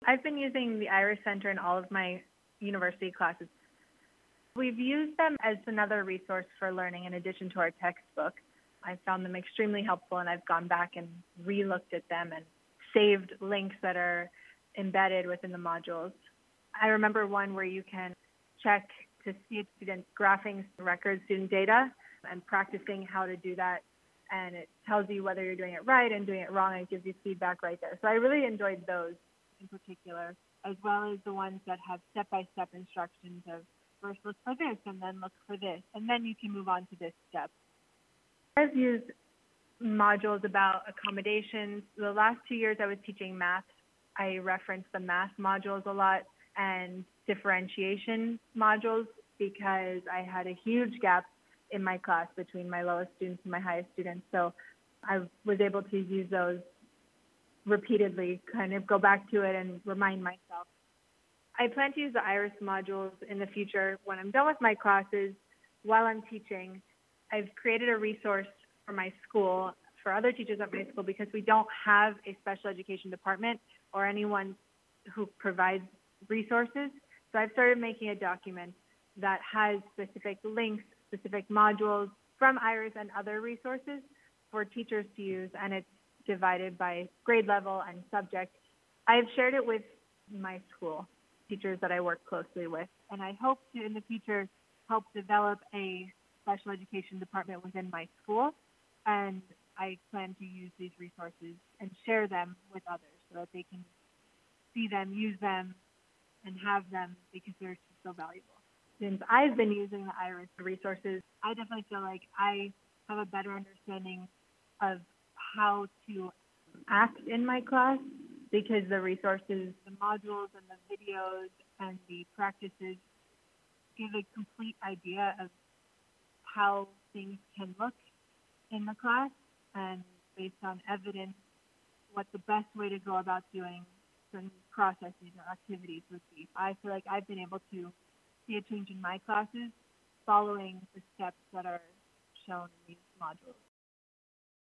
I've been using the Iris Center in all of my university classes. We've used them as another resource for learning in addition to our textbook. I found them extremely helpful, and I've gone back and re-looked at them and saved links that are embedded within the modules. I remember one where you can check to see a student graphing record student data and practicing how to do that. And it tells you whether you're doing it right and doing it wrong, and it gives you feedback right there. So I really enjoyed those in particular, as well as the ones that have step-by-step instructions of first look for this and then look for this, and then you can move on to this step. I've used modules about accommodations. The last 2 years I was teaching math. I referenced the math modules a lot and differentiation modules because I had a huge gap in my class between my lowest students and my highest students. So I was able to use those repeatedly, kind of go back to it and remind myself. I plan to use the IRIS modules in the future when I'm done with my classes. While I'm teaching, I've created a resource for my school, for other teachers at my school, because we don't have a special education department or anyone who provides resources. So I've started making a document that has specific links, specific modules from IRIS and other resources for teachers to use, and it's divided by grade level and subject. I've shared it with my school, teachers that I work closely with, and I hope to, in the future, help develop a special education department within my school, and I plan to use these resources and share them with others so that they can see them, use them, and have them because they're so valuable. Since I've been using the IRIS resources, I definitely feel like I have a better understanding of how to act in my class because the resources, the modules and the videos and the practices give a complete idea of how things can look in the class and based on evidence, what the best way to go about doing certain processes or activities would be. I feel like I've been able to see a change in my classes following the steps that are shown in these modules.